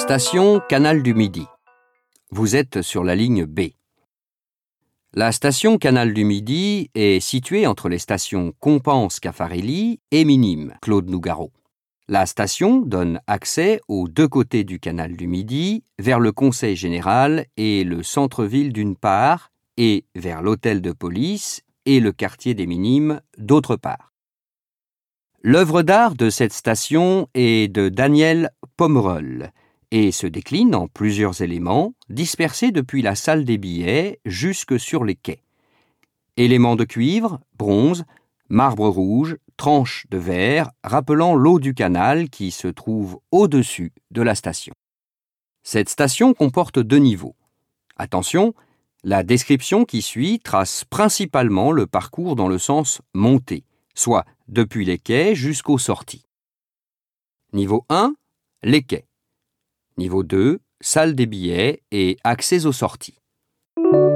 Station Canal du Midi. Vous êtes sur la ligne B. La station Canal du Midi est située entre les stations Compense-Caffarelli et Minimes, Claude Nougaro. La station donne accès aux deux côtés du canal du Midi, vers le Conseil général et le centre-ville d'une part, et vers l'hôtel de police et le quartier des Minimes d'autre part. L'œuvre d'art de cette station est de Daniel Pomerol et se décline en plusieurs éléments dispersés depuis la salle des billets jusque sur les quais. Éléments de cuivre, bronze, marbre rouge, tranches de verre rappelant l'eau du canal qui se trouve au-dessus de la station. Cette station comporte 2 niveaux. Attention, la description qui suit trace principalement le parcours dans le sens montée, soit depuis les quais jusqu'aux sorties. Niveau 1, les quais. Niveau 2, salle des billets et accès aux sorties.